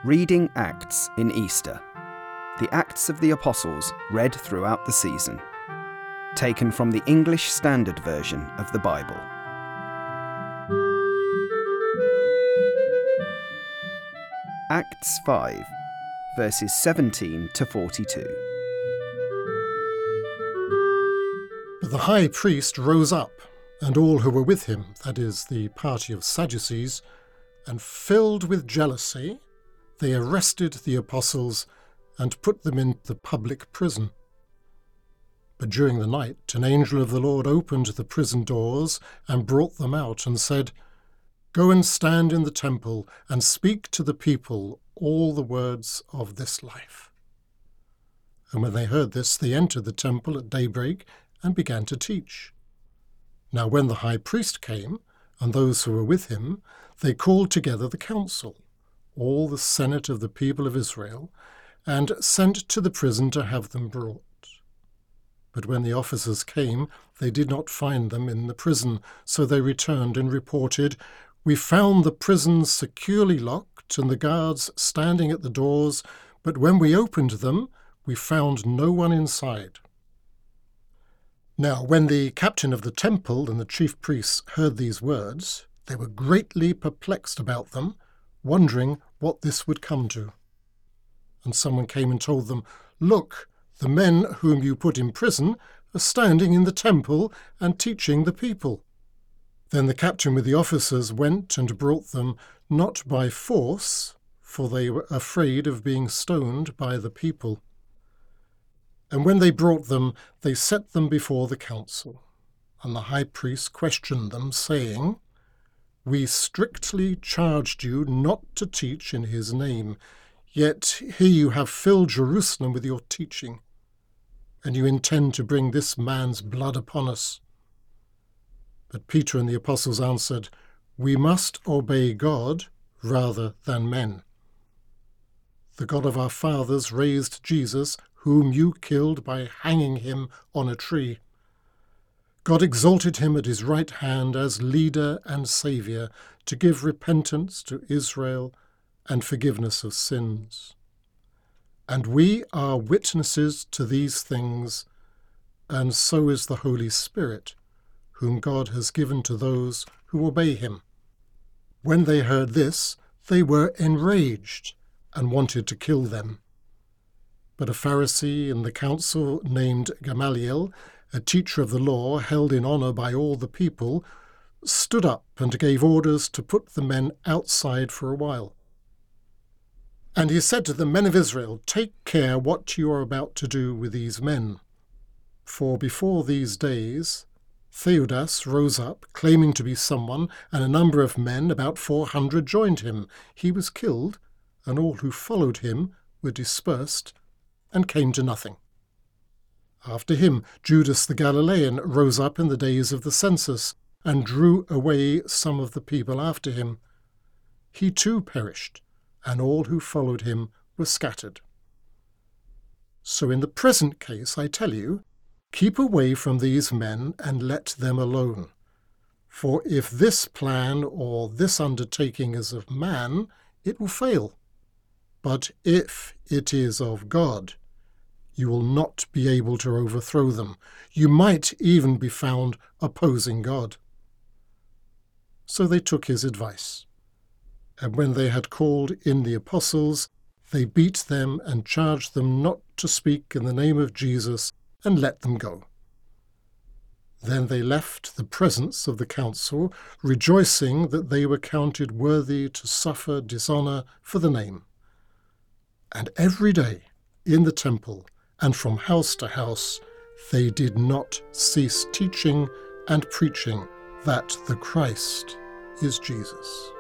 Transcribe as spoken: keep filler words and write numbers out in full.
Reading Acts in Easter. The Acts of the Apostles read throughout the season. Taken from the English Standard Version of the Bible. Acts five, verses seventeen to forty-two. But the high priest rose up, and all who were with him, that is, the party of Sadducees, and filled with jealousy, they arrested the apostles and put them in the public prison. But during the night an angel of the Lord opened the prison doors and brought them out and said, "Go and stand in the temple and speak to the people all the words of this life." And when they heard this, they entered the temple at daybreak and began to teach. Now when the high priest came, and those who were with him, they called together the council, all the senate of the people of Israel, and sent to the prison to have them brought. But when the officers came, they did not find them in the prison, so they returned and reported, "We found the prison securely locked and the guards standing at the doors, but when we opened them, we found no one inside." Now when the captain of the temple and the chief priests heard these words, they were greatly perplexed about them, wondering what this would come to. And someone came and told them, "Look, the men whom you put in prison are standing in the temple and teaching the people." Then the captain with the officers went and brought them, not by force, for they were afraid of being stoned by the people. And when they brought them, they set them before the council. And the high priest questioned them, saying, "We strictly charged you not to teach in his name, yet here you have filled Jerusalem with your teaching, and you intend to bring this man's blood upon us." But Peter and the apostles answered, "We must obey God rather than men. The God of our fathers raised Jesus, whom you killed by hanging him on a tree. God exalted him at his right hand as leader and saviour to give repentance to Israel and forgiveness of sins. And we are witnesses to these things, and so is the Holy Spirit, whom God has given to those who obey him." When they heard this, they were enraged and wanted to kill them. But a Pharisee in the council named Gamaliel, a teacher of the law held in honour by all the people, stood up and gave orders to put the men outside for a while. And he said to the men of Israel, "Take care what you are about to do with these men. For before these days Theudas rose up, claiming to be someone, and a number of men, about four hundred, joined him. He was killed, and all who followed him were dispersed and came to nothing. After him, Judas the Galilean rose up in the days of the census and drew away some of the people after him. He too perished, and all who followed him were scattered. So in the present case, I tell you, keep away from these men and let them alone. For if this plan or this undertaking is of man, it will fail. But if it is of God, you will not be able to overthrow them. You might even be found opposing God." So they took his advice. And when they had called in the apostles, they beat them and charged them not to speak in the name of Jesus, and let them go. Then they left the presence of the council, rejoicing that they were counted worthy to suffer dishonour for the name. And every day in the temple and from house to house, they did not cease teaching and preaching that the Christ is Jesus.